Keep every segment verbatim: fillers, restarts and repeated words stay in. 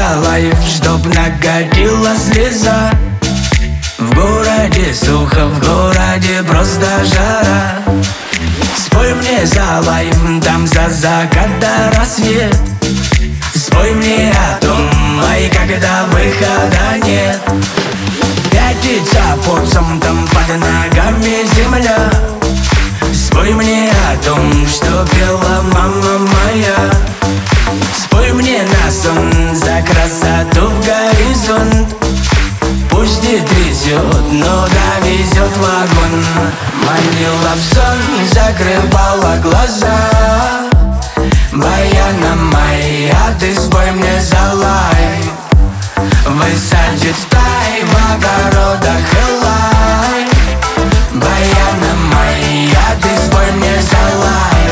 залай, чтоб накатила слеза. В городе сухо, в городе просто жара. Спой мне залай, там за закат до рассвет. Спой мне о том, ай, когда выхода нет. Пятится пульсом, там под ногами земля. Спой мне о том, что пела мама моя. Спой мне на сон за красоту в горизонт. Пусть не трясет, но довезет вагон. Манила в сон, закрывала глаза. Баяна моя, ты спой мне залай. Высадит стай в огородах элай. Баяна моя, ты спой мне залай.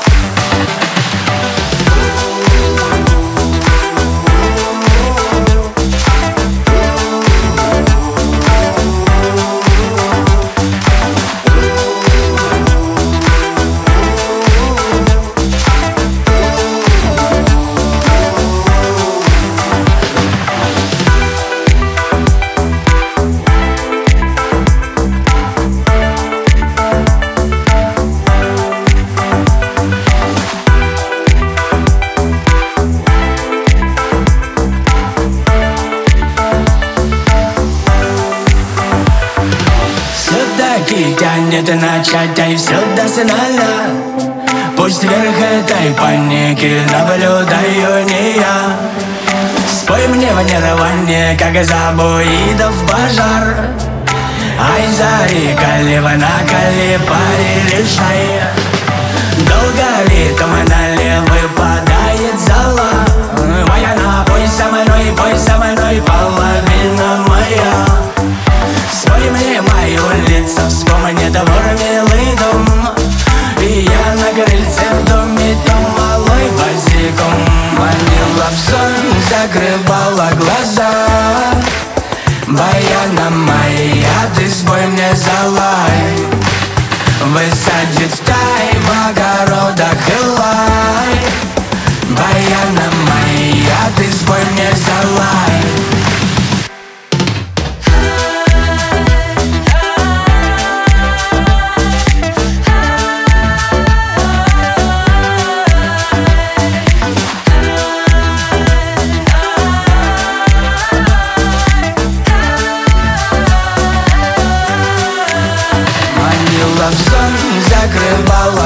Тянет начать, ай, все досконально. Пусть вверх этой паники наблюдаю не я. Спой мне в нирване, как забуидов пожар. Ай, зари, в накали, пари лишай. Долго ли туманали выпадает зала? Баяна, пой со мной, пой со мной, половина моя. Спой мне мою лицо, вспомни двор, милый дом. И я на крыльце в доме, дом малой босиком. Манила в сон, закрывала глаза. Баяна моя, ты спой мне залай. Высадит стай в огородах элай. Баяна моя, ты спой мне залай. В сон закрывала